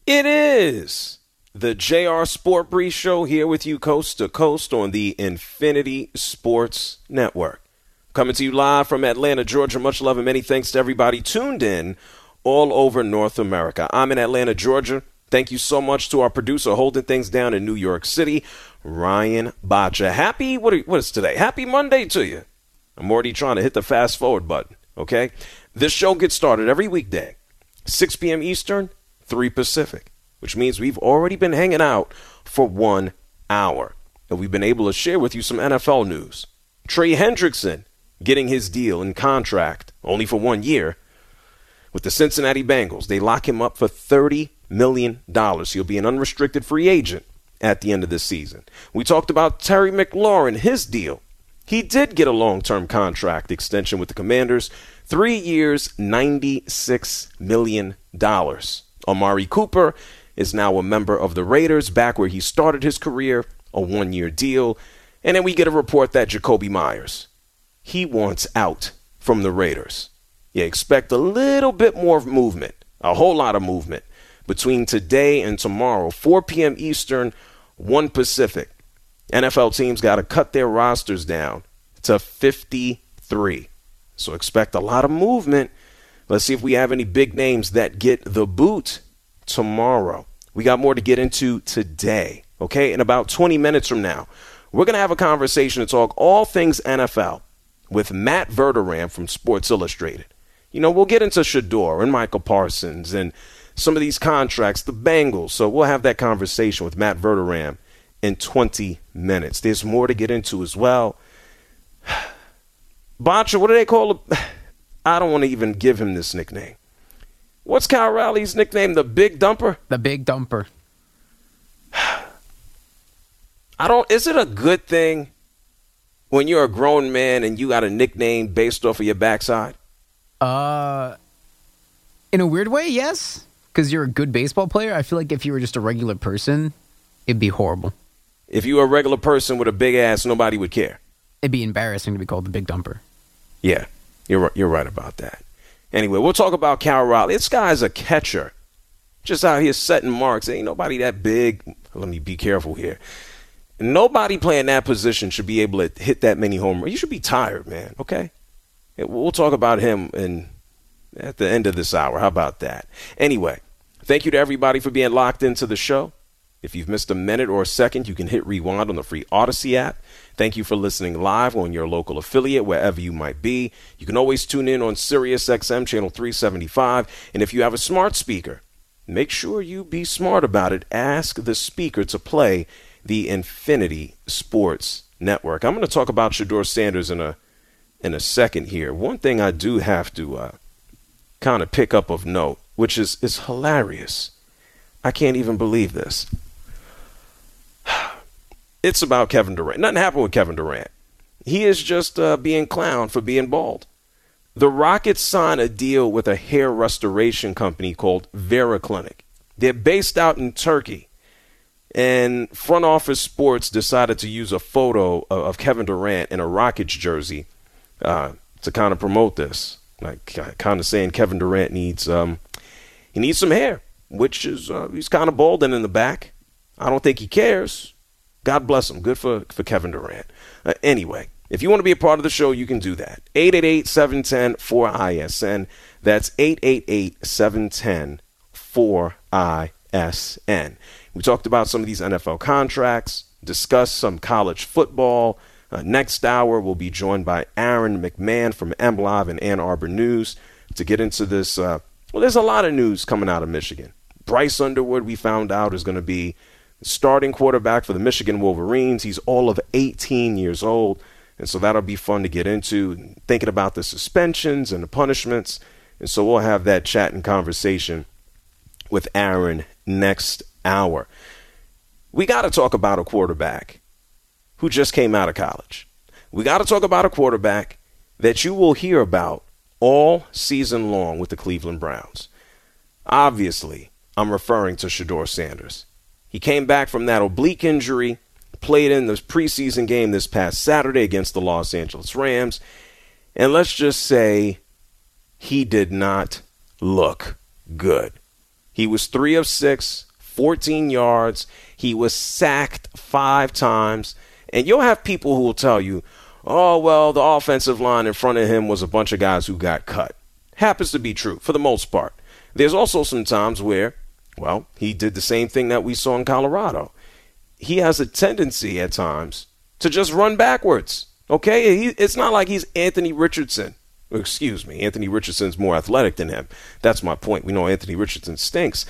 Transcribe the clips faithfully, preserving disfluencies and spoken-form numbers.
It is the J R Sport Brief Show here with you coast to coast on the Infinity Sports Network. Coming to you live from Atlanta, Georgia. Much love and many thanks to everybody tuned in all over North America. I'm in Atlanta, Georgia. Thank you so much to our producer holding things down in New York City, Ryan Bacha. Happy, what, are, what is today? Happy Monday to you. I'm already trying to hit the fast forward button, okay? This show gets started every weekday, six p.m. Eastern, three Pacific, which means we've already been hanging out for one hour. And we've been able to share with you some N F L news. Trey Hendrickson getting his deal and contract only for one year with the Cincinnati Bengals. They lock him up for thirty million dollars. He'll be an unrestricted free agent at the end of this season. We talked about Terry McLaurin, his deal. He did get a long-term contract extension with the Commanders, three years, ninety-six million dollars. Amari Cooper is now a member of the Raiders, back where he started his career, a one-year deal. And then we get a report that Jacoby Myers, he wants out from the Raiders. Yeah, expect a little bit more movement, a whole lot of movement between today and tomorrow, four p.m. Eastern, one Pacific. N F L teams got to cut their rosters down to fifty-three. So expect a lot of movement. Let's see if we have any big names that get the boot tomorrow. We got more to get into today, okay? In about twenty minutes from now, we're going to have a conversation to talk all things N F L with Matt Verderame from Sports Illustrated. You know, we'll get into Shedeur and Michael Parsons and some of these contracts, the Bengals. So we'll have that conversation with Matt Verderame in twenty minutes. There's more to get into as well. Bacha, what do they call it? I don't want to even give him this nickname. What's Kyle Rowley's nickname? The Big Dumper? The Big Dumper. I don't, is it a good thing when you're a grown man and you got a nickname based off of your backside? Uh, in a weird way, yes. Because you're a good baseball player. I feel like if you were just a regular person, it'd be horrible. If you were a regular person with a big ass, nobody would care. It'd be embarrassing to be called the Big Dumper. Yeah, you're you're right about that. Anyway, we'll talk about Cal Raleigh. This guy's a catcher, just out here setting marks. Ain't nobody that big. Let me be careful here. Nobody playing that position should be able to hit that many home runs. You should be tired, man. Okay, we'll talk about him in at the end of this hour. How about that? Anyway, thank you to everybody for being locked into the show. If you've missed a minute or a second, you can hit rewind on the free Odyssey app. Thank you for listening live on your local affiliate, wherever you might be. You can always tune in on Sirius X M channel three seventy-five. And if you have a smart speaker, make sure you be smart about it. Ask the speaker to play the Infinity Sports Network. I'm going to talk about Shedeur Sanders in a in a second here. One thing I do have to uh, kind of pick up of note, which is, is hilarious. I can't even believe this. It's about Kevin Durant. Nothing happened with Kevin Durant. He is just uh, being clowned for being bald. The Rockets signed a deal with a hair restoration company called Vera Clinic. They're based out in Turkey. And Front Office Sports decided to use a photo of, of Kevin Durant in a Rockets jersey uh, to kind of promote this. Like kind of saying Kevin Durant needs um, he needs some hair, which is uh, he's kind of balding in the back. I don't think he cares. God bless him. Good for, for Kevin Durant. Uh, anyway, if you want to be a part of the show, you can do that. eight eight eight, seven one zero, four I S N. That's eight eight eight, seven one zero, four I S N. We talked about some of these N F L contracts, discussed some college football. Uh, next hour, we'll be joined by Aaron McMahon from M Live and Ann Arbor News to get into this. Uh, well, there's a lot of news coming out of Michigan. Bryce Underwood, we found out, is going to be starting quarterback for the Michigan Wolverines. He's all of eighteen years old, and so that'll be fun to get into, thinking about the suspensions and the punishments. And so we'll have that chat and conversation with Aaron next hour. We got to talk about a quarterback who just came out of college. We got to talk about a quarterback that you will hear about all season long with the Cleveland Browns. Obviously, I'm referring to Shedeur Sanders. He came back from that oblique injury, played in the preseason game this past Saturday against the Los Angeles Rams, and let's just say he did not look good. He was three of six, fourteen yards. He was sacked five times. And you'll have people who will tell you, oh, well, the offensive line in front of him was a bunch of guys who got cut. Happens to be true for the most part. There's also some times where, well, he did the same thing that we saw in Colorado. He has a tendency at times to just run backwards. Okay, he, it's not like he's Anthony Richardson. Excuse me, Anthony Richardson's more athletic than him. That's my point. We know Anthony Richardson stinks.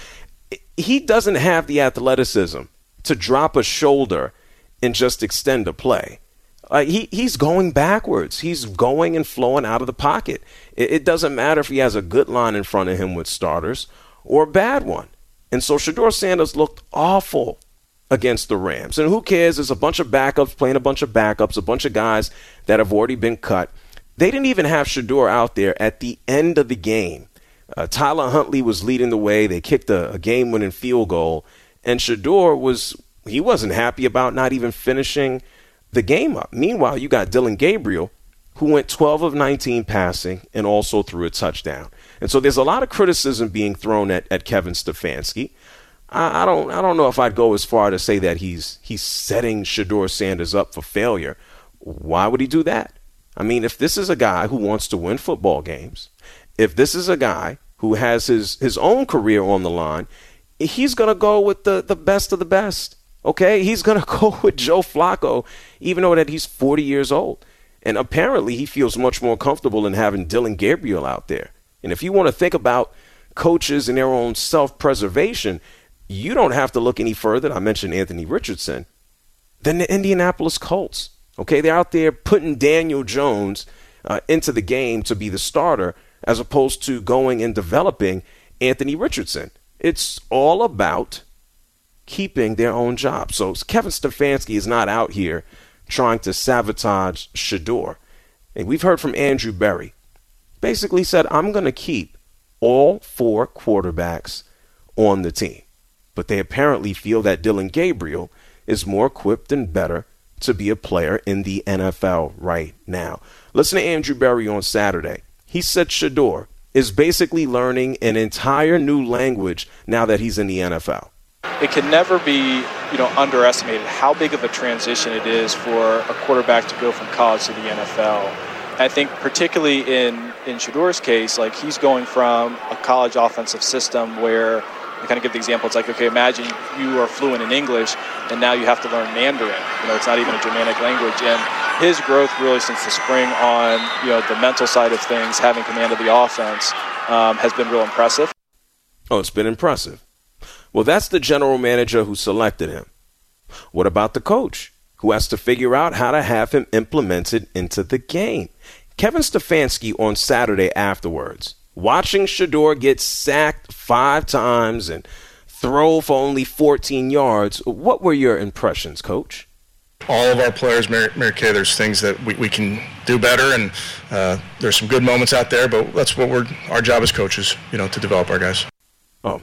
He doesn't have the athleticism to drop a shoulder and just extend a play. Uh, he he's going backwards. He's going and flowing out of the pocket. It, it doesn't matter if he has a good line in front of him with starters or a bad one. And so Shedeur Sanders looked awful against the Rams. And who cares? There's a bunch of backups playing a bunch of backups, a bunch of guys that have already been cut. They didn't even have Shedeur out there at the end of the game. Uh, Tyler Huntley was leading the way. They kicked a, a game-winning field goal. And Shedeur was, he wasn't happy about not even finishing the game up. Meanwhile, you got Dillon Gabriel, who went twelve of nineteen passing and also threw a touchdown. And so there's a lot of criticism being thrown at, at Kevin Stefanski. I, I don't I don't know if I'd go as far to say that he's he's setting Shedeur Sanders up for failure. Why would he do that? I mean, if this is a guy who wants to win football games, if this is a guy who has his, his own career on the line, he's going to go with the, the best of the best. Okay, he's going to go with Joe Flacco, even though that he's forty years old. And apparently he feels much more comfortable in having Dillon Gabriel out there. And if you want to think about coaches and their own self-preservation, you don't have to look any further. I mentioned Anthony Richardson, than the Indianapolis Colts. Okay, they're out there putting Daniel Jones uh, into the game to be the starter as opposed to going and developing Anthony Richardson. It's all about keeping their own job. So Kevin Stefanski is not out here trying to sabotage Shedeur. And we've heard from Andrew Berry. Basically said, I'm going to keep all four quarterbacks on the team. But they apparently feel that Dillon Gabriel is more equipped and better to be a player in the N F L right now. Listen to Andrew Berry on Saturday. He said Shedeur is basically learning an entire new language now that he's in the N F L. It can never be, you know, underestimated how big of a transition it is for a quarterback to go from college to the N F L. I think particularly in, in Shedeur's case, like he's going from a college offensive system where I kind of give the example, it's like, okay, imagine you are fluent in English and now you have to learn Mandarin. You know, it's not even a Germanic language. And his growth really since the spring on, you know, the mental side of things, having command of the offense, um, has been real impressive. Oh, it's been impressive. Well, that's the general manager who selected him. What about the coach who has to figure out how to have him implemented into the game? Kevin Stefanski on Saturday afterwards, watching Shedeur get sacked five times and throw for only fourteen yards. What were your impressions, Coach? All of our players, Mary, Mary Kay, there's things that we, we can do better, and uh, there's some good moments out there, but that's what we're, our job as coaches, you know, to develop our guys. Oh,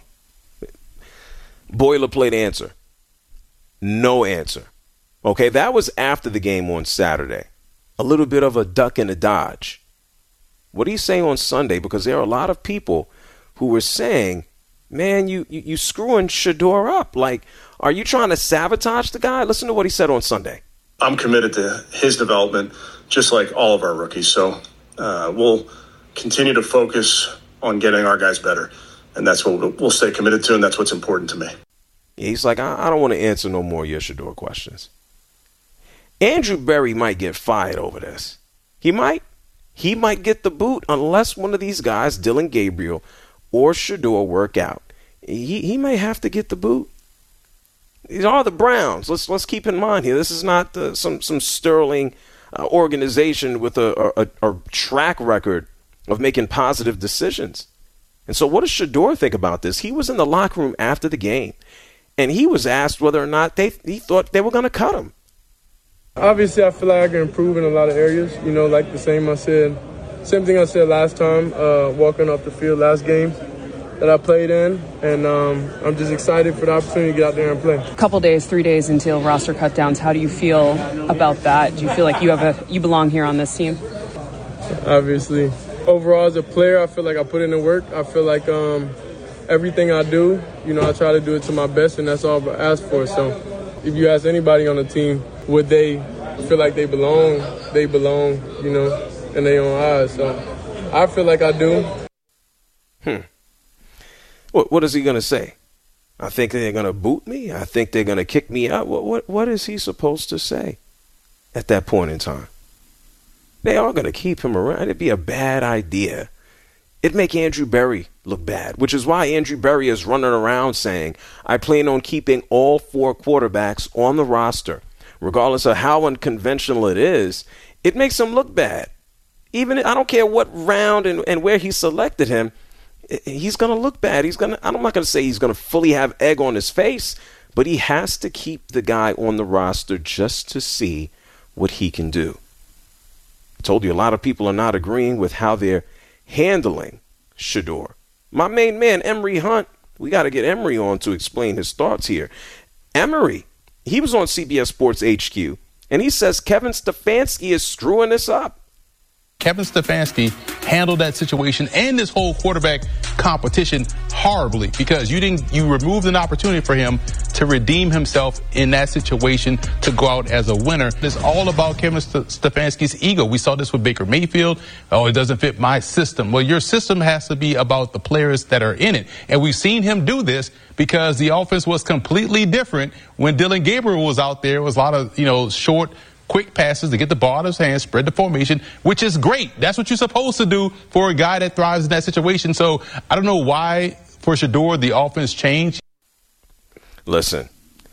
boilerplate answer. No answer. Okay, that was after the game on Saturday. A little bit of a duck and a dodge. What do you say on Sunday? Because there are a lot of people who were saying, man, you, you, you screwing Shedeur up. Like, are you trying to sabotage the guy? Listen to what he said on Sunday. I'm committed to his development, just like all of our rookies. So uh, we'll continue to focus on getting our guys better. And that's what we'll, we'll stay committed to, and that's what's important to me. Yeah, he's like, I, I don't want to answer no more of your Shedeur questions. Andrew Berry might get fired over this. He might. He might get the boot unless one of these guys, Dillon Gabriel or Shedeur, work out. He he may have to get the boot. These are the Browns. Let's let's keep in mind here. This is not uh, some some sterling uh, organization with a, a, a track record of making positive decisions. And so, what does Shedeur think about this? He was in the locker room after the game, and he was asked whether or not they he thought they were going to cut him. Obviously, I feel like I can improve in a lot of areas. You know, like the same I said, same thing I said last time, uh, walking off the field last game that I played in, and um, I'm just excited for the opportunity to get out there and play. A couple days, three days until roster cutdowns. How do you feel about that? Do you feel like you have a you belong here on this team? Obviously, overall as a player, I feel like I put in the work. I feel like um, everything I do, you know, I try to do it to my best, and that's all I ask for. So if you ask anybody on the team, would they feel like they belong, they belong, you know, in their own eyes. So I feel like I do. Hmm. What, what is he going to say? I think they're going to boot me? I think they're going to kick me out? What, what, what is he supposed to say at that point in time? They are going to keep him around. It'd be a bad idea. It'd make Andrew Berry look bad, which is why Andrew Berry is running around saying, I plan on keeping all four quarterbacks on the roster. Regardless of how unconventional it is, it makes him look bad. Even I don't care what round and, and where he selected him, he's going to look bad. He's going to, I'm not going to say he's going to fully have egg on his face, but he has to keep the guy on the roster just to see what he can do. I told you a lot of people are not agreeing with how they're handling Shedeur. My main man, Emory Hunt, we got to get Emory on to explain his thoughts here. Emory, he was on C B S Sports H Q, and he says Kevin Stefanski is screwing this up. Kevin Stefanski handled that situation and this whole quarterback competition horribly because you didn't you removed an opportunity for him to redeem himself in that situation to go out as a winner. It's all about Kevin Stefanski's ego. We saw this with Baker Mayfield. Oh, it doesn't fit my system. Well, your system has to be about the players that are in it. And we've seen him do this because the offense was completely different when Dylan Gabriel was out there. It was a lot of, you know, short quick passes to get the ball out of his hands, spread the formation, which is great. That's what you're supposed to do for a guy that thrives in that situation. So I don't know why for Shedeur the offense changed. Listen,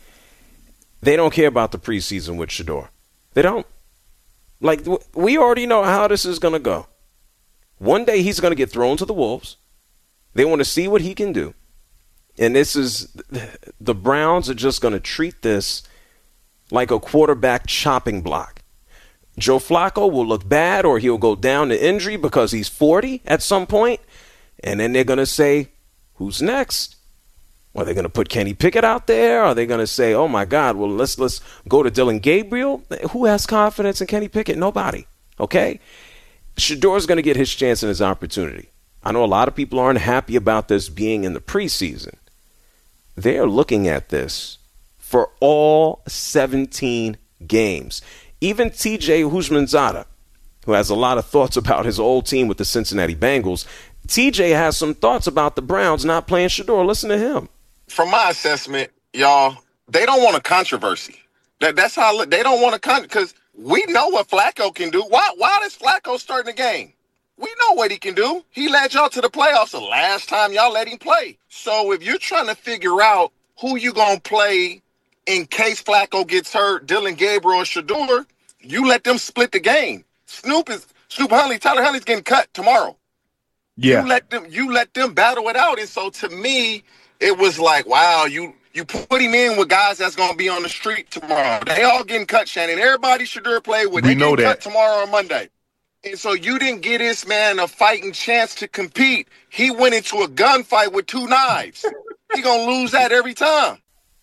they don't care about the preseason with Shedeur. They don't. Like, we already know how this is going to go. One day he's going to get thrown to the wolves. They want to see what he can do. And this is, the Browns are just going to treat this like a quarterback chopping block. Joe Flacco will look bad or he'll go down to injury because he's forty at some point, and then they're going to say, who's next? Are they going to put Kenny Pickett out there? Are they going to say, oh, my God, well, let's let's go to Dylan Gabriel? Who has confidence in Kenny Pickett? Nobody, okay? Shedeur's going to get his chance and his opportunity. I know a lot of people aren't happy about this being in the preseason. They're looking at this for all seventeen games. Even T J Houshmandzadeh, who has a lot of thoughts about his old team with the Cincinnati Bengals, T J has some thoughts about the Browns not playing Shedeur. Listen to him. From my assessment, y'all, they don't want a controversy. That, that's how I look. They don't want a con because we know what Flacco can do. Why, why does Flacco start in the game? We know what he can do. He led y'all to the playoffs the last time y'all let him play. So if you're trying to figure out who you going to play in case Flacco gets hurt, Dylan Gabriel or Shedeur, you let them split the game. Snoop is Snoop Huntley, Tyler Huntley's getting cut tomorrow. Yeah. You let them you let them battle it out. And so to me, it was like, wow, you you put him in with guys that's gonna be on the street tomorrow. They all getting cut, Shannon. Everybody Shedeur play with, they getting cut tomorrow or Monday. And so you didn't get this man a fighting chance to compete. He went into a gunfight with two knives. He gonna lose that every time.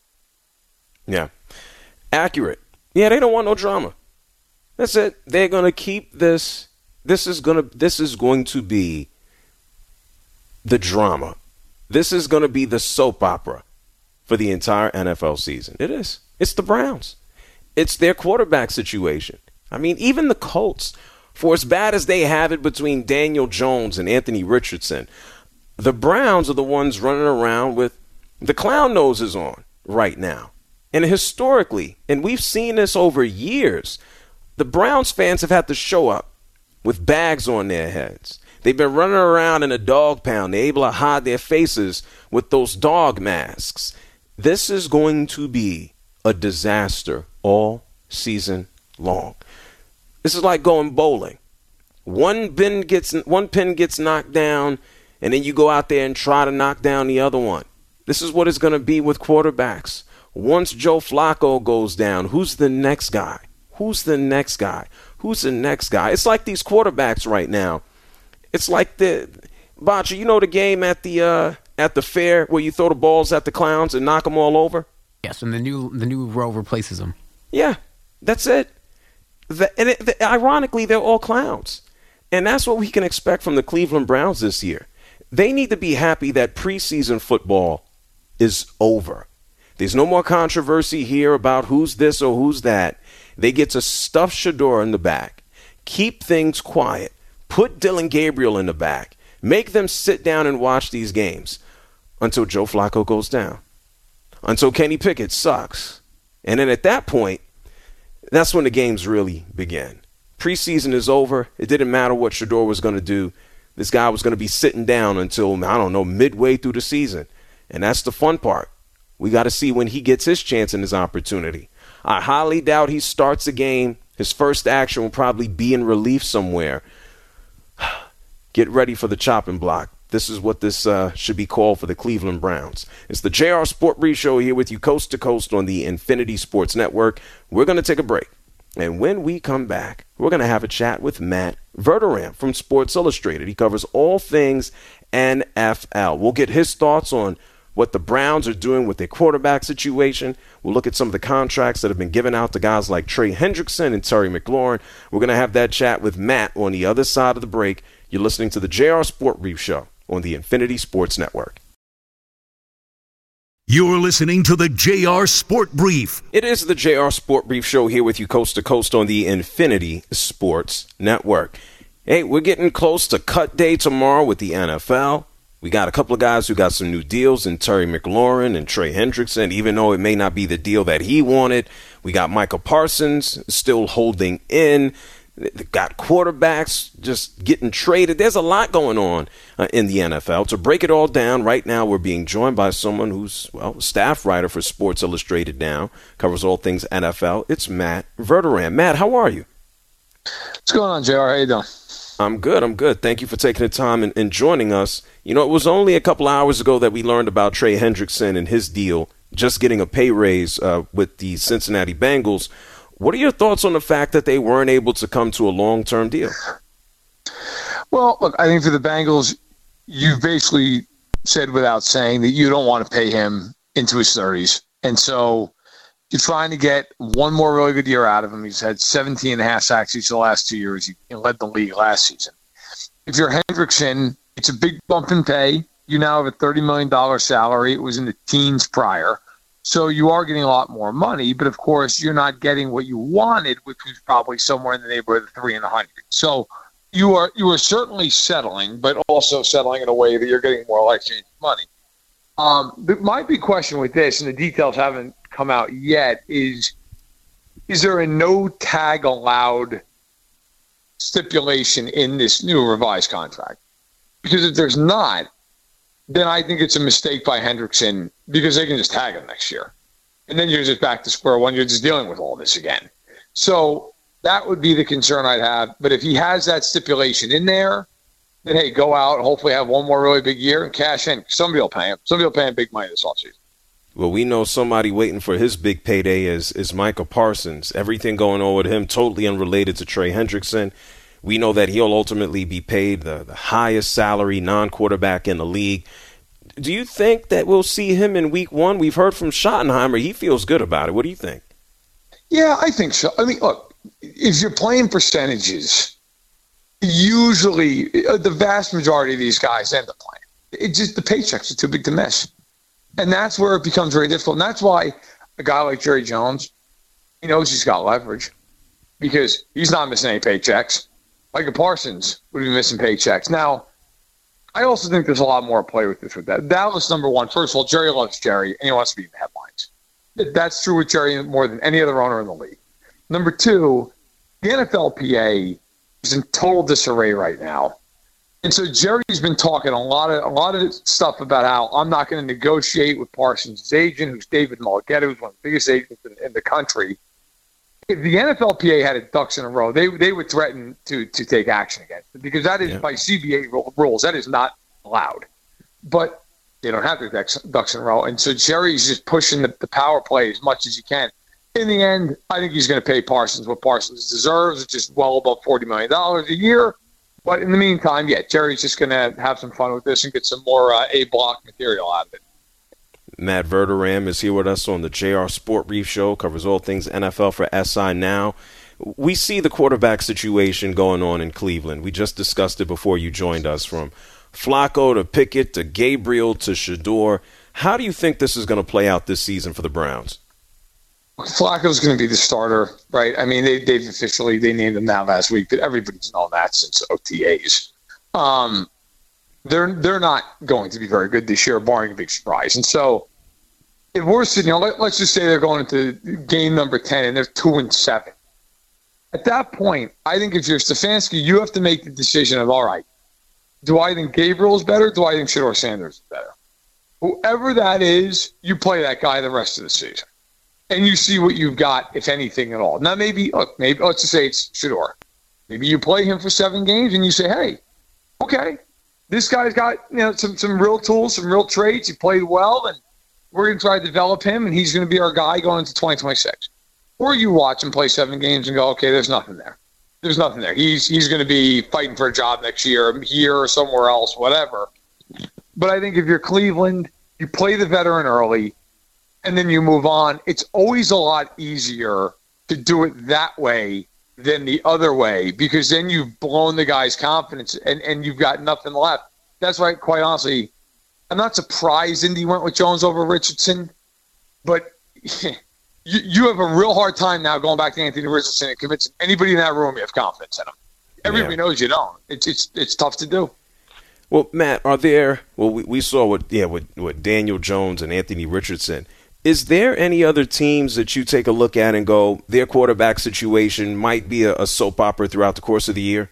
Yeah. Accurate. Yeah, they don't want no drama. That's it. They're going to keep this. This is going to this is going to be the drama. This is going to be the soap opera for the entire N F L season. It is. It's the Browns. It's their quarterback situation. I mean, even the Colts, for as bad as they have it between Daniel Jones and Anthony Richardson, the Browns are the ones running around with the clown noses on right now. And historically, and we've seen this over years, the Browns fans have had to show up with bags on their heads. They've been running around in a dog pound. They're able to hide their faces with those dog masks. This is going to be a disaster all season long. This is like going bowling. One pin gets one pin gets knocked down, and then you go out there and try to knock down the other one. This is what it's going to be with quarterbacks. Once Joe Flacco goes down, who's the next guy? Who's the next guy? Who's the next guy? It's like these quarterbacks right now. It's like the Bacha, you know the game at the uh, at the fair where you throw the balls at the clowns and knock them all over? Yes, and the new the new row replaces them. Yeah, that's it. The, and it, the, ironically, they're all clowns. And that's what we can expect from the Cleveland Browns this year. they need to be happy that preseason football is over. There's no more controversy here about who's this or who's that. They get to stuff Shedeur in the back, keep things quiet, put Dylan Gabriel in the back, make them sit down and watch these games until Joe Flacco goes down, until Kenny Pickett sucks. And then at that point, that's when the games really begin. Preseason is over. It didn't matter what Shedeur was going to do. This guy was going to be sitting down until, I don't know, midway through the season. And that's the fun part. We got to see when he gets his chance and his opportunity. I highly doubt he starts a game. His first action will probably be in relief somewhere. Get ready for the chopping block. This is what this uh, should be called for the Cleveland Browns. It's the J R Sport Brief Show here with you coast to coast on the Infinity Sports Network. We're going to take a break. And when we come back, we're going to have a chat with Matt Verderame from Sports Illustrated. He covers all things N F L. We'll get his thoughts on what the Browns are doing with their quarterback situation. We'll look at some of the contracts that have been given out to guys like Trey Hendrickson and Terry McLaurin. We're going to have that chat with Matt on the other side of the break. You're listening to the J R Sport Brief Show on the Infinity Sports Network. You're listening to the J R Sport Brief. It is the J R Sport Brief Show here with you coast to coast on the Infinity Sports Network. Hey, we're getting close to cut day tomorrow with the N F L. We got a couple of guys who got some new deals in Terry McLaurin and Trey Hendrickson, even though it may not be the deal that he wanted. We got Michael Parsons still holding in. They've got quarterbacks just getting traded. There's a lot going on uh, in the N F L. To break it all down, right now we're being joined by someone who's, well, a staff writer for Sports Illustrated now, covers all things N F L. It's Matt Verderame. Matt, how are you? What's going on, J R? How you doing? I'm good. I'm good. Thank you for taking the time and, and joining us. You know, it was only a couple hours ago that we learned about Trey Hendrickson and his deal, just getting a pay raise uh, with the Cincinnati Bengals. What are your thoughts on the fact that they weren't able to come to a long-term deal? Well, look, I think for the Bengals, you've basically said without saying that you don't want to pay him into his thirties. And so you're trying to get one more really good year out of him. He's had seventeen and a half sacks each of the last two years. He led the league last season. If you're Hendrickson, it's a big bump in pay. You now have a thirty million dollars salary. It was in the teens prior. So you are getting a lot more money, but of course you're not getting what you wanted, which was probably somewhere in the neighborhood of three and a hundred. So you are you are certainly settling, but also settling in a way that you're getting more life-changing money. Um, but my big question with this, and the details haven't come out yet, is is there a no tag allowed stipulation in this new revised contract? Because if there's not, then I think it's a mistake by Hendrickson, because they can just tag him next year. And then you're just back to square one. You're just dealing with all this again. So that would be the concern I'd have. But if he has that stipulation in there, then, hey, go out and hopefully have one more really big year and cash in. Somebody will pay him. Somebody will pay him big money this offseason. Well, we know somebody waiting for his big payday is, is Michael Parsons. Everything going on with him totally unrelated to Trey Hendrickson. We know that he'll ultimately be paid the, the highest salary non-quarterback in the league. Do you think that we'll see him in week one? We've heard from Schottenheimer. He feels good about it. What do you think? Yeah, I think so. I mean, look, if you're playing percentages, usually the vast majority of these guys end up playing. It just the paychecks are too big to miss. And that's where it becomes very difficult. And that's why a guy like Jerry Jones, he knows he's got leverage because he's not missing any paychecks. Michael Parsons would be missing paychecks. Now, I also think there's a lot more play with this with that. Dallas, number one. First of all, Jerry loves Jerry, and he wants to be in the headlines. That's true with Jerry more than any other owner in the league. Number two, the N F L P A is in total disarray right now. And so Jerry's been talking a lot of a lot of stuff about how I'm not going to negotiate with Parsons' agent, who's David Mulgeta, who's one of the biggest agents in, in the country. If the N F L P A had it ducks in a row, they they would threaten to to take action against it, because that is, yeah. by C B A rules, that is not allowed. But they don't have the ducks, ducks in a row. And so Jerry's just pushing the, the power play as much as he can. In the end, I think he's going to pay Parsons what Parsons deserves, which is well above forty million dollars a year. But in the meantime, yeah, Jerry's just going to have some fun with this and get some more uh, A-block material out of it. Matt Verderame is here with us on the J R Sport Brief Show, covers all things N F L for S I Now. We see the quarterback situation going on in Cleveland. We just discussed it before you joined us, from Flacco to Pickett to Gabriel to Shedeur. How do you think this is going to play out this season for the Browns? Flacco's going to be the starter, right? I mean, they, they've officially, they named him that last week, but everybody's known that since O T As. Um, they're, they're not going to be very good this year, barring a big surprise. And so, if we're sitting, you know, let, let's just say they're going into game number ten and they're two and seven. At that point, I think if you're Stefanski, you have to make the decision of, all right, do I think Gabriel is better? Do I think Shedeur Sanders is better? Whoever that is, you play that guy the rest of the season. And you see what you've got, if anything at all. Now, maybe, look, maybe let's just say it's Shedeur. Maybe you play him for seven games and you say, hey, okay, this guy's got, you know, some, some real tools, some real traits. He played well, and we're going to try to develop him, and he's going to be our guy going into twenty twenty-six. Or you watch him play seven games and go, okay, there's nothing there. There's nothing there. He's he's going to be fighting for a job next year, here or somewhere else, whatever. But I think if you're Cleveland, you play the veteran early, and then you move on. It's always a lot easier to do it that way than the other way, because then you've blown the guy's confidence and, and you've got nothing left. That's why, quite honestly, I'm not surprised Indy went with Jones over Richardson, but you, you have a real hard time now going back to Anthony Richardson and convincing anybody in that room you have confidence in him. Everybody yeah. knows you don't. It's it's it's tough to do. Well, Matt, are there? Well, we, we saw what yeah with, with Daniel Jones and Anthony Richardson. Is there any other teams that you take a look at and go, their quarterback situation might be a, a soap opera throughout the course of the year?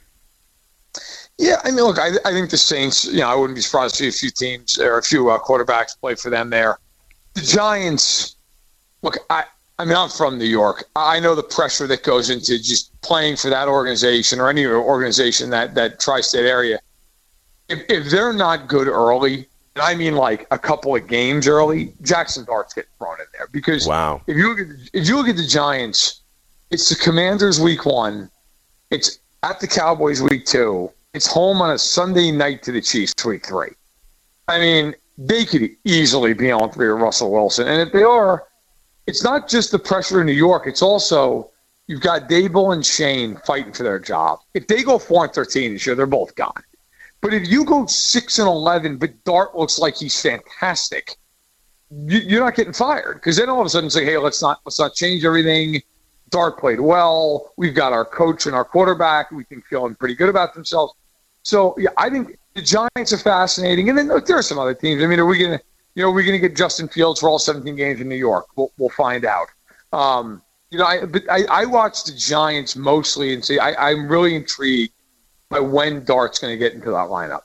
Yeah, I mean, look, I, I think the Saints, you know, I wouldn't be surprised to see a few teams or a few uh, quarterbacks play for them there. The Giants, look, I, I mean, I'm from New York. I know the pressure that goes into just playing for that organization or any organization that, that tri-state area. If, if they're not good early, and I mean like a couple of games early, Jackson Dart's getting thrown in there. Because wow. if you look at the, if you look at the Giants, it's the Commanders week one, it's at the Cowboys week two, it's home on a Sunday night to the Chiefs week three. I mean, they could easily be on three with Russell Wilson. And if they are, it's not just the pressure in New York, it's also you've got Dable and Shane fighting for their job. If they go four and thirteen this year, they're both gone. But if you go six and eleven, but Dart looks like he's fantastic, you, you're not getting fired, because then all of a sudden say, "Hey, let's not let's not change everything." Dart played well. We've got our coach and our quarterback. We think feeling pretty good about themselves. So yeah, I think the Giants are fascinating, and then look, there are some other teams. I mean, are we gonna you know are we gonna get Justin Fields for all seventeen games in New York? We'll we'll find out. Um, you know, I but I, I watch the Giants mostly and say I, I'm really intrigued by when Dart's going to get into that lineup.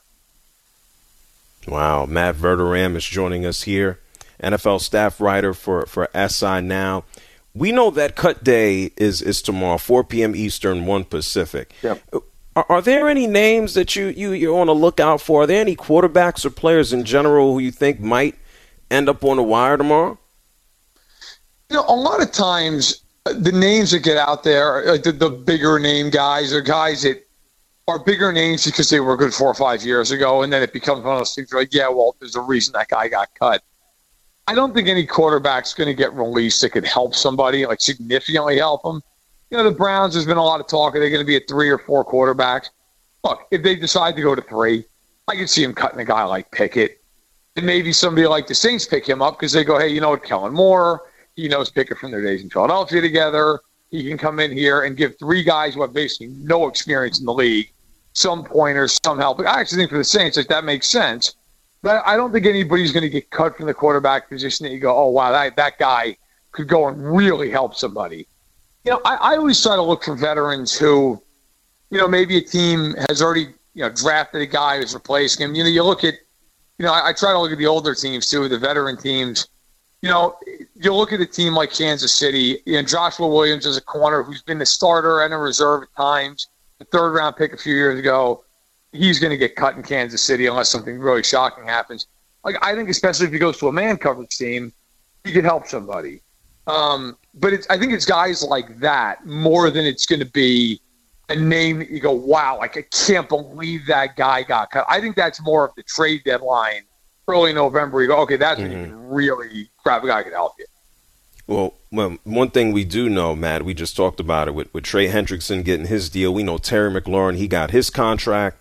Wow. Matt Verderame is joining us here, N F L staff writer for, for S I Now. We know that cut day is, is tomorrow, four p.m. Eastern, one Pacific. Yep. Are, are there any names that you, you, you're on the lookout for? Are there any quarterbacks or players in general who you think might end up on the wire tomorrow? You know, a lot of times the names that get out there, like the, the bigger name guys, are guys that are bigger names because they were good four or five years ago, and then it becomes one of those things where, like, yeah, well, there's a reason that guy got cut. I don't think any quarterback's going to get released that could help somebody, like significantly help them. You know, the Browns, there's been a lot of talk. Are they going to be at three or four quarterbacks? Look, if they decide to go to three, I can see him cutting a guy like Pickett. And maybe somebody like the Saints pick him up because they go, hey, you know what, Kellen Moore, he knows Pickett from their days in Philadelphia together. He can come in here and give three guys who have basically no experience in the league some pointers, some help. I actually think for the Saints, like, that makes sense. But I don't think anybody's going to get cut from the quarterback position that you go, oh, wow, that, that guy could go and really help somebody. You know, I, I always try to look for veterans who, you know, maybe a team has already, you know, drafted a guy who's replacing him. You know, you look at, you know, I, I try to look at the older teams too, the veteran teams. You know, you look at a team like Kansas City, you know, Joshua Williams is a corner who's been the starter and a reserve at times. The third round pick a few years ago, he's going to get cut in Kansas City unless something really shocking happens. Like, I think especially if he goes to a man coverage team, he could help somebody. Um, but it's, I think it's guys like that more than it's going to be a name that you go, wow, like, I can't believe that guy got cut. I think that's more of the trade deadline, early November. You go, okay, that's mm-hmm. when you can really grab a guy who can help you. Well, well, one thing we do know, Matt, we just talked about it with, with Trey Hendrickson getting his deal. We know Terry McLaurin, he got his contract.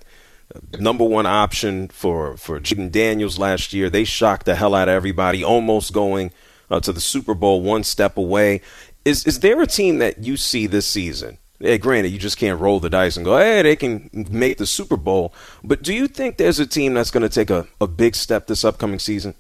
number one option for, for Jaden Daniels last year. They shocked the hell out of everybody, almost going uh, to the Super Bowl one step away. Is is there a team that you see this season? Yeah, granted, you just can't roll the dice and go, hey, they can make the Super Bowl. But do you think there's a team that's going to take a, a big step this upcoming season?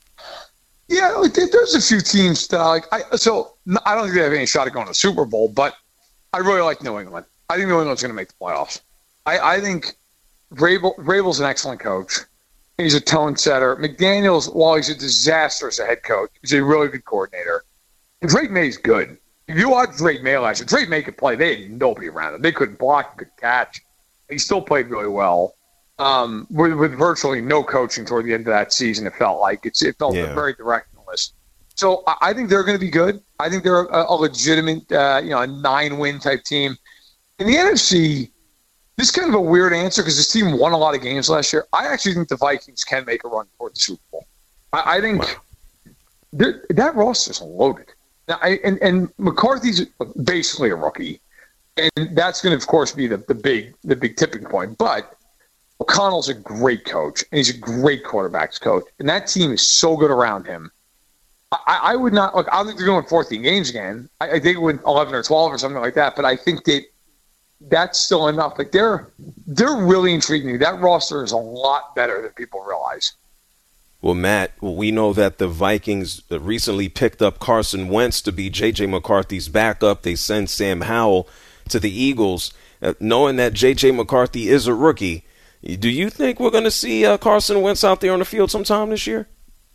Yeah, like, there's a few teams that I like. I, so I don't think they have any shot at going to the Super Bowl, but I really like New England. I think New England's going to make the playoffs. I, I think Vrabel, Vrabel's an excellent coach. He's a tone setter. McDaniels, while he's a disaster as a head coach, he's a really good coordinator. And Drake May's good. If you watch Drake May last year, Drake May could play. They had nobody around him. They couldn't block, could catch. He still played really well. Um, with, with virtually no coaching toward the end of that season, it felt like. It's, it felt yeah. very directionless. So I, I think they're going to be good. I think they're a, a legitimate, uh, you know, a nine-win type team. In the N F C, this is kind of a weird answer because this team won a lot of games last year. I actually think the Vikings can make a run toward the Super Bowl. I, I think wow. that roster is loaded. Now, I, and, and McCarthy's basically a rookie, and that's going to, of course, be the, the big the big tipping point. But O'Connell's a great coach, and he's a great quarterbacks coach, and that team is so good around him. I, I would not look. I don't think they're going fourteen games again. I, I think win eleven or twelve or something like that. But I think that that's still enough. Like they're they're really intriguing me. That roster is a lot better than people realize. Well, Matt, we know that the Vikings recently picked up Carson Wentz to be J J. McCarthy's backup. They send Sam Howell to the Eagles, uh, knowing that J J. McCarthy is a rookie. Do you think we're going to see uh, Carson Wentz out there on the field sometime this year?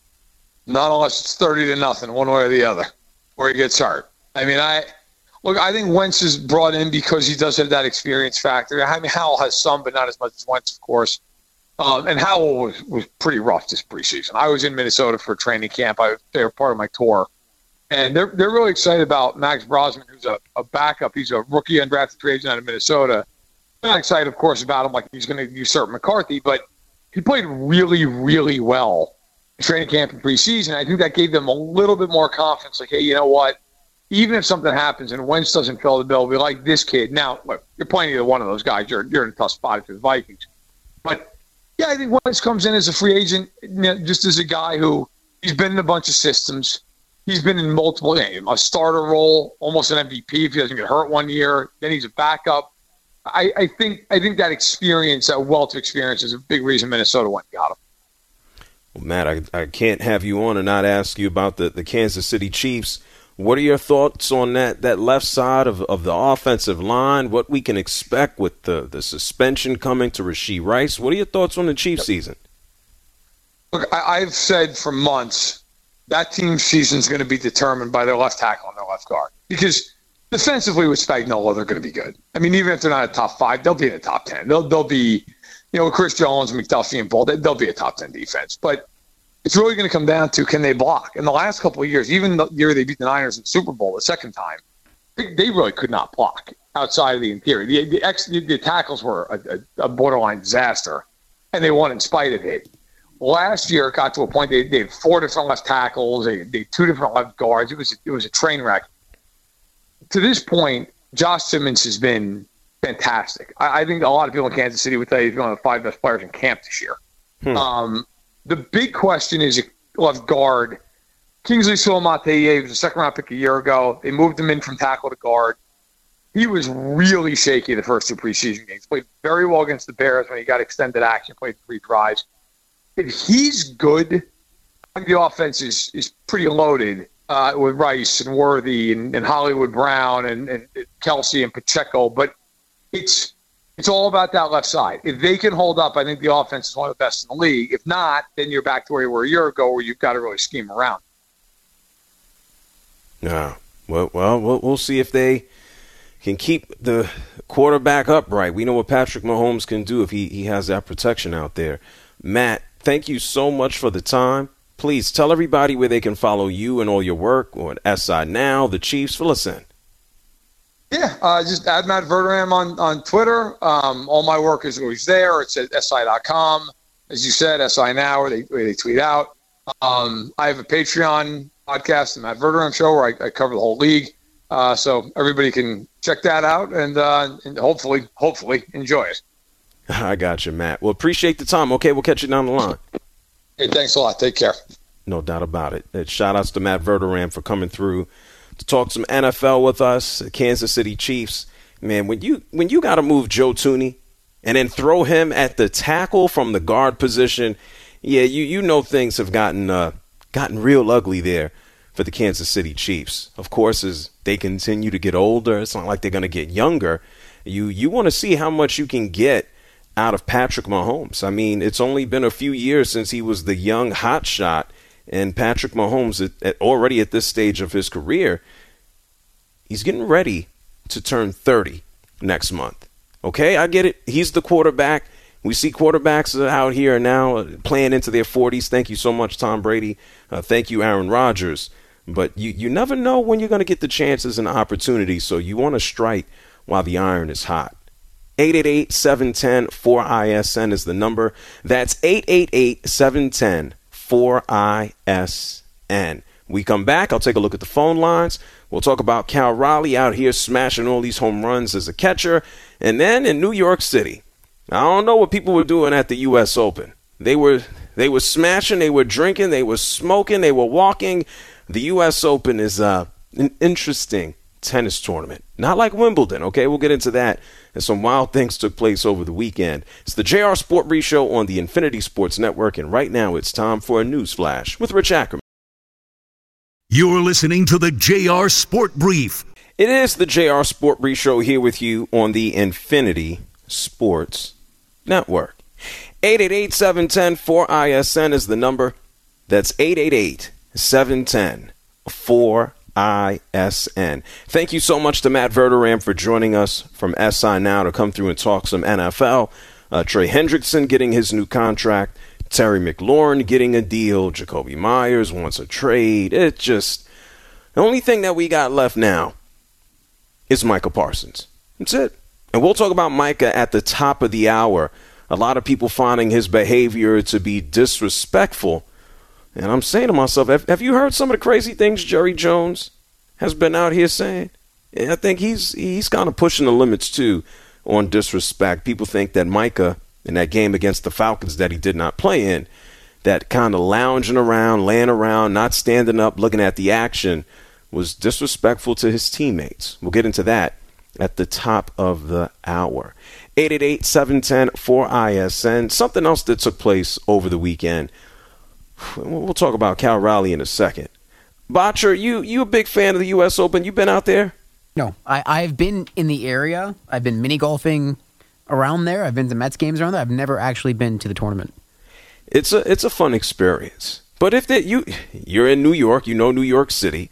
Not unless it's thirty to nothing, one way or the other, or he gets hurt. I mean, I look. I think Wentz is brought in because he does have that experience factor. I mean, Howell has some, but not as much as Wentz, of course. Um, and Howell was, was pretty rough this preseason. I was in Minnesota for training camp. I, they were part of my tour. And they're they're really excited about Max Brosman, who's a, a backup. He's a rookie undrafted free agent out of Minnesota. They're not excited, of course, about him like he's going to usurp McCarthy, but he played really, really well in training camp and preseason. I think that gave them a little bit more confidence. Like, hey, you know what? Even if something happens and Wentz doesn't fill the bill, we like this kid. Now, look, you're playing either one of those guys. You're, you're in a tough spot if you're the Vikings. But yeah, I think Wentz comes in as a free agent, you know, just as a guy who he's been in a bunch of systems. He's been in multiple, you know, a starter role, almost an M V P if he doesn't get hurt one year. Then he's a backup. I, I think I think that experience, that wealth of experience, is a big reason Minnesota went and got him. Well, Matt, I, I can't have you on and not ask you about the, the Kansas City Chiefs. What are your thoughts on that, that left side of, of the offensive line, what we can expect with the, the suspension coming to Rashee Rice? What are your thoughts on the Chiefs season? Look, I, I've said for months that team's season is going to be determined by their left tackle and their left guard. Because defensively with Spagnuolo, they're going to be good. I mean, even if they're not a top five, they'll be in the top ten. They'll they'll be, you know, Chris Jones, McDuffie, and Bull, they'll be a top ten defense. But it's really going to come down to, can they block? In the last couple of years, even the year they beat the Niners in the Super Bowl the second time, they, they really could not block outside of the interior. The, the, ex, the, the tackles were a, a, a borderline disaster, and they won in spite of it. Last year, it got to a point they, they had four different left tackles, they, they had two different left guards. It was, it was a train wreck. To this point, Josh Simmons has been fantastic. I, I think a lot of people in Kansas City would tell you he's one of the five best players in camp this year. Hmm. Um, the big question is left guard. Kingsley Suamataia was a second-round pick a year ago. They moved him in from tackle to guard. He was really shaky the first two preseason games. Played very well against the Bears when he got extended action, played three drives. If he's good, I think the offense is, is pretty loaded. Uh, with Rice and Worthy and, and Hollywood Brown and, and Kelsey and Pacheco, but it's it's all about that left side. If they can hold up, I think the offense is one of the best in the league. If not, then you're back to where you were a year ago, where you've got to really scheme around. Yeah, well, well, we'll we'll see if they can keep the quarterback upright. We know what Patrick Mahomes can do if he, he has that protection out there. Matt, thank you so much for the time. Please tell everybody where they can follow you and all your work, or at S I Now, the Chiefs. Fill us in. Yeah, uh, just add Matt Verderam on, on Twitter. Um, all my work is always there. It's at S I dot com. As you said, S I Now, where they, where they tweet out. Um, I have a Patreon podcast, the Matt Verderam Show, where I, I cover the whole league. Uh, so everybody can check that out and, uh, and hopefully, hopefully enjoy it. I got you, Matt. Well, appreciate the time. Okay, we'll catch you down the line. Hey, thanks a lot. Take care. No doubt about it. And shout outs to Matt Verderame for coming through to talk some N F L with us, Kansas City Chiefs. Man, when you when you got to move Joe Thuney and then throw him at the tackle from the guard position, yeah, you you know things have gotten uh, gotten real ugly there for the Kansas City Chiefs. Of course, as they continue to get older, it's not like they're going to get younger. You you want to see how much you can get out of Patrick Mahomes. I mean, it's only been a few years since he was the young hotshot, and Patrick Mahomes, at, at, already at this stage of his career, he's getting ready to turn thirty next month. Okay, I get it. He's the quarterback. We see quarterbacks out here now playing into their forties. Thank you so much, Tom Brady. Uh, thank you, Aaron Rodgers. But you, you never know when you're going to get the chances and opportunities, so you want to strike while the iron is hot. eight eight eight, seven one zero, four I S N is the number. That's eight eight eight, seven one zero, four I S N. We come back, I'll take a look at the phone lines. We'll talk about Cal Raleigh out here smashing all these home runs as a catcher. And then in New York City, I don't know what people were doing at the U S Open. They were they were smashing, they were drinking, they were smoking, they were walking. The U S Open is uh, an interesting tennis tournament. Not like Wimbledon, okay? We'll get into that. And some wild things took place over the weekend. It's the J R Sport Brief Show on the Infinity Sports Network, and right now it's time for a news flash with Rich Ackerman. You're listening to the J R Sport Brief. It is the J R Sport Brief Show here with you on the Infinity Sports Network. eight eight eight, seven one zero, four I S N is the number. That's eight eight eight, seven one zero, four I S N. Thank you so much to Matt Verderame for joining us from S I Now to come through and talk some N F L. Uh, Trey Hendrickson getting his new contract. Terry McLaurin getting a deal. Jacoby Myers wants a trade. It's just the only thing that we got left now is Micah Parsons. That's it. And we'll talk about Micah at the top of the hour. A lot of people finding his behavior to be disrespectful. And I'm saying to myself, have, have you heard some of the crazy things Jerry Jones has been out here saying? I think he's he's kind of pushing the limits, too, on disrespect. People think that Micah, in that game against the Falcons that he did not play in, that kind of lounging around, laying around, not standing up, looking at the action, was disrespectful to his teammates. We'll get into that at the top of the hour. eight eight eight, seven one zero, four I S N. Something else that took place over the weekend. We'll talk about Cal Raleigh in a second. Botcher, you you a big fan of the U S Open? You been out there? No, I, I've been in the area. I've been mini golfing around there. I've been to Mets games around there. I've never actually been to the tournament. It's a it's a fun experience. But if that you you're in New York, you know New York City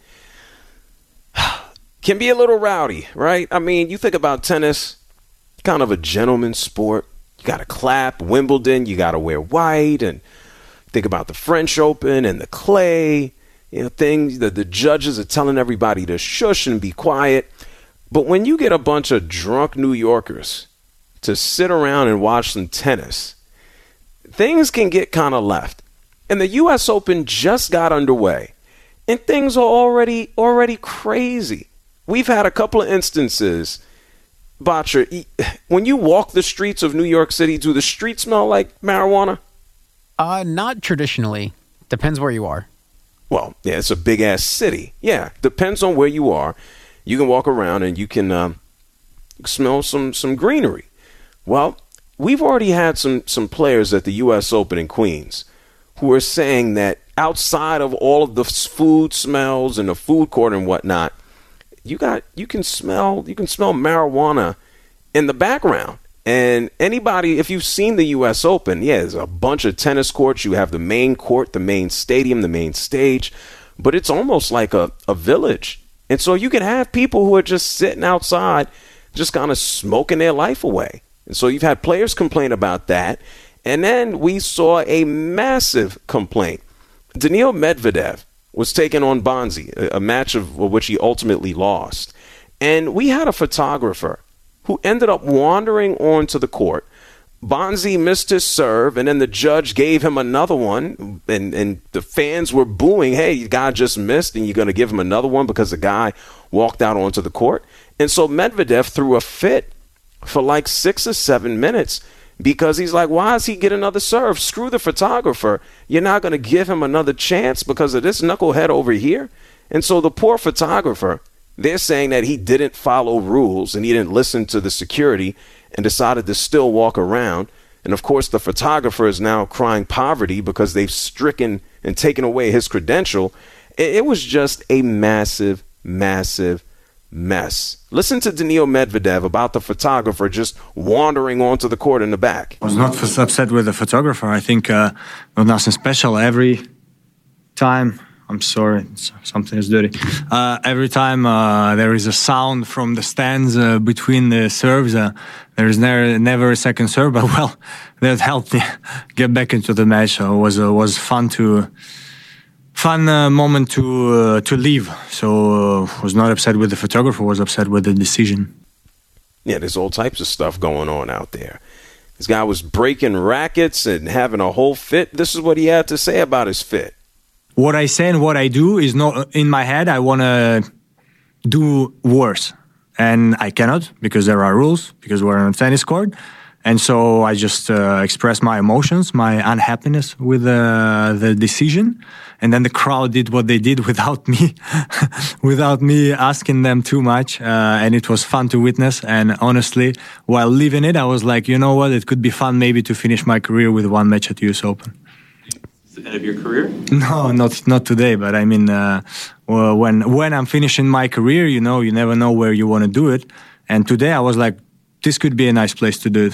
can be a little rowdy, right? I mean, you think about tennis, kind of a gentleman's sport. You got to clap. Wimbledon, you got to wear white, and think about the French Open and the clay, you know, things that the judges are telling everybody to shush and be quiet. But when you get a bunch of drunk New Yorkers to sit around and watch some tennis, things can get kind of left. And the U S Open just got underway, and things are already already crazy. We've had a couple of instances. Botcher, when you walk the streets of New York City, do the streets smell like marijuana? Uh, not traditionally. Depends where you are. Well, yeah, it's a big-ass city. Yeah, depends on where you are. You can walk around and you can um, smell some, some greenery. Well, we've already had some, some players at the U S Open in Queens who are saying that outside of all of the food smells and the food court and whatnot, you got you can smell you can smell marijuana in the background. And anybody, if you've seen the U S Open, yeah, there's a bunch of tennis courts. You have the main court, the main stadium, the main stage, but it's almost like a, a village. And so you can have people who are just sitting outside, just kind of smoking their life away. And so you've had players complain about that. And then we saw a massive complaint. Daniil Medvedev was taking on Bonzi, a, a match of which he ultimately lost. And we had a photographer who ended up wandering onto the court. Bonzi missed his serve, and then the judge gave him another one, and, and the fans were booing, hey, the guy just missed, and you're going to give him another one because the guy walked out onto the court. And so Medvedev threw a fit for like six or seven minutes, because he's like, why does he get another serve? Screw the photographer. You're not going to give him another chance because of this knucklehead over here? And so the poor photographer, they're saying that he didn't follow rules and he didn't listen to the security and decided to still walk around. And, of course, the photographer is now crying poverty because they've stricken and taken away his credential. It was just a massive, massive mess. Listen to Daniil Medvedev about the photographer just wandering onto the court in the back. I was not upset with the photographer. I think uh, not nothing special. Every time, I'm sorry, something is dirty. Uh, every time uh, there is a sound from the stands uh, between the serves, uh, there is never, never a second serve. But well, that helped me get back into the match. So it was uh, was fun to. Fun uh, moment to uh, to leave. So uh, was not upset with the photographer, was upset with the decision. Yeah, there's all types of stuff going on out there. This guy was breaking rackets and having a whole fit. This is what he had to say about his fit. What I say and what I do is not in my head. I want to do worse. And I cannot because there are rules, because we're on a tennis court. And so I just uh, express my emotions, my unhappiness with uh, the decision. And then the crowd did what they did without me, without me asking them too much. Uh, and it was fun to witness. And honestly, while living it, I was like, you know what? It could be fun maybe to finish my career with one match at U S Open. Is it the end of your career? No, not not today. But I mean, uh, well, when when I'm finishing my career, you know, you never know where you want to do it. And today I was like, this could be a nice place to do it.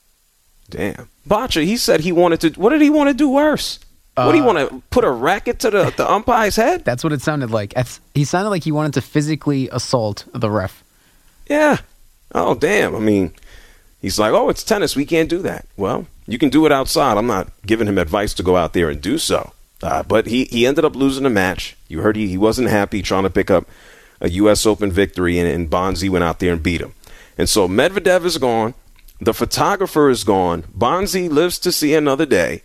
Damn. Boccia, he said he wanted to, what did he want to do worse? Uh, what do you want to put a racket to the, the umpire's head? That's what it sounded like. He sounded like he wanted to physically assault the ref. Yeah. Oh, damn. I mean, he's like, oh, it's tennis. We can't do that. Well, you can do it outside. I'm not giving him advice to go out there and do so. Uh, but he, he ended up losing the match. You heard he, he wasn't happy trying to pick up a U S Open victory, and, and Bonzi went out there and beat him. And so Medvedev is gone. The photographer is gone. Bonzi lives to see another day.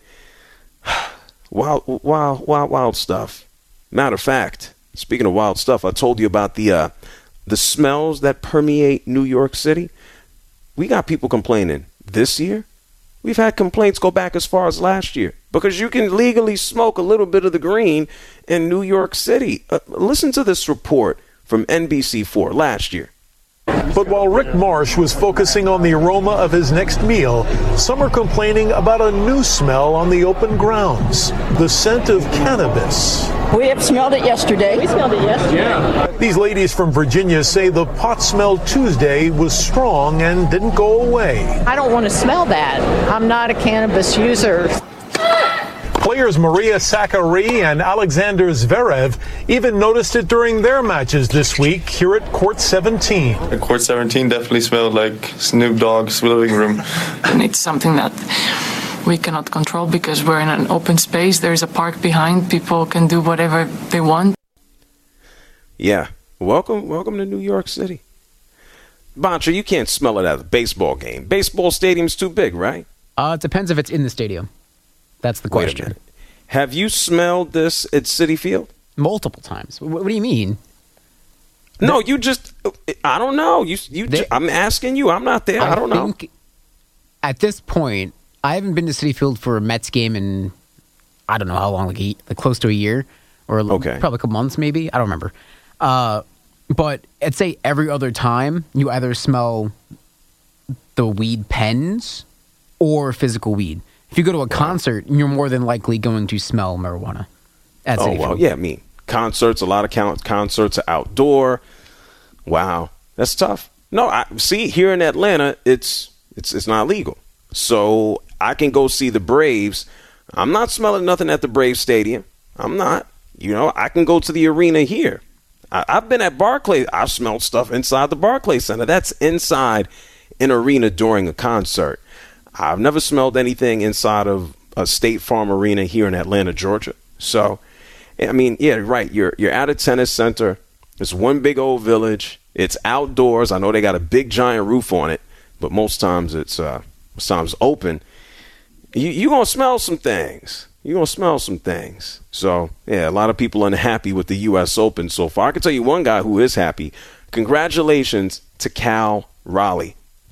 Wild, wild, wild, wild stuff. Matter of fact, speaking of wild stuff, I told you about the uh, the smells that permeate New York City. We got people complaining this year. We've had complaints go back as far as last year because you can legally smoke a little bit of the green in New York City. Uh, listen to this report from N B C four last year. But while Rick Marsh was focusing on the aroma of his next meal, some are complaining about a new smell on the open grounds, the scent of cannabis. We have smelled it yesterday. We smelled it yesterday. Yeah. These ladies from Virginia say the pot smell Tuesday was strong and didn't go away. I don't want to smell that. I'm not a cannabis user. Players Maria Sakkari and Alexander Zverev even noticed it during their matches this week here at Court seventeen. At Court seventeen definitely smelled like Snoop Dogg's living room. And it's something that we cannot control because we're in an open space. There's a park behind. People can do whatever they want. Yeah. Welcome, welcome to New York City. Boccia, you can't smell it at a baseball game. Baseball stadium's too big, right? Uh, it depends if it's in the stadium. That's the question. Wait a minute. Have you smelled this at Citi Field? Multiple times. What, what do you mean? No, you just, I don't know. You, you. They, I'm asking you. I'm not there. I, I don't know. At this point, I haven't been to Citi Field for a Mets game in, I don't know how long, like, a, like close to a year or okay. probably a couple months maybe. I don't remember. Uh, but I'd say every other time you either smell the weed pens or physical weed. If you go to a concert, you're more than likely going to smell marijuana. At oh, well, yeah, I mean, concerts, a lot of count, concerts are outdoor. Wow, that's tough. No, I see, here in Atlanta, it's it's it's not legal. So I can go see the Braves. I'm not smelling nothing at the Braves Stadium. I'm not. You know, I can go to the arena here. I, I've been at Barclays. I've smelled stuff inside the Barclays Center. That's inside an arena during a concert. I've never smelled anything inside of a State Farm Arena here in Atlanta, Georgia. So, I mean, yeah, right. You're you're at a tennis center. It's one big old village. It's outdoors. I know they got a big giant roof on it, but most times it's uh, most times open. You you gonna smell some things. You're gonna smell some things. So, yeah, a lot of people unhappy with the U S Open so far. I can tell you one guy who is happy. Congratulations to Cal Raleigh.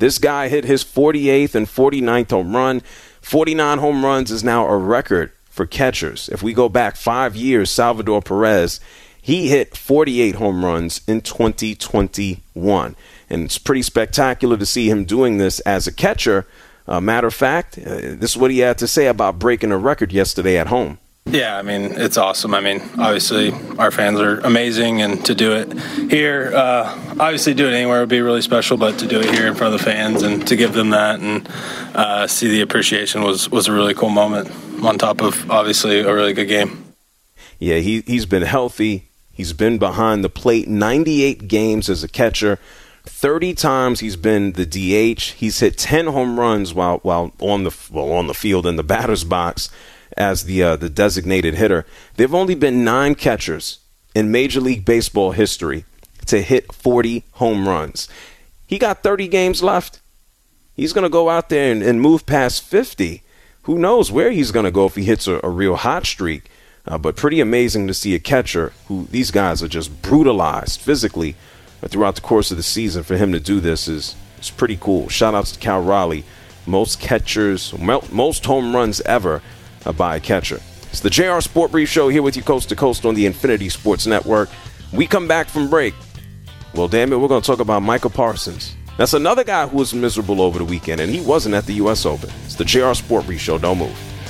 This guy hit his forty-eighth and forty-ninth home run. forty-nine home runs is now a record for catchers. If we go back five years, Salvador Perez, he hit forty-eight home runs in twenty twenty-one. And it's pretty spectacular to see him doing this as a catcher. Uh, matter of fact, uh, this is what he had to say about breaking a record yesterday at home. Yeah, I mean, it's awesome. I mean, obviously, our fans are amazing, and to do it here, uh, obviously do it anywhere would be really special, but to do it here in front of the fans and to give them that and uh, see the appreciation was, was a really cool moment on top of, obviously, a really good game. Yeah, he, he's been healthy. He's been behind the plate ninety-eight games as a catcher. thirty times he's been the D H. He's hit ten home runs while while on the well, on the field in the batter's box as the uh, the designated hitter. There have only been nine catchers in Major League Baseball history to hit forty home runs. He got thirty games left. He's going to go out there and, and move past fifty. Who knows where he's going to go if he hits a, a real hot streak. Uh, but pretty amazing to see a catcher who these guys are just brutalized physically throughout the course of the season. For him to do this is, is pretty cool. Shout outs to Cal Raleigh. Most catchers, most home runs ever uh, by a catcher. It's the J R Sport Brief Show here with you coast to coast on the Infinity Sports Network. We come back from break. Well, damn it, we're going to talk about Michael Parsons. That's another guy who was miserable over the weekend, and he wasn't at the U S Open. It's the J R Sport Brief Show. Don't move.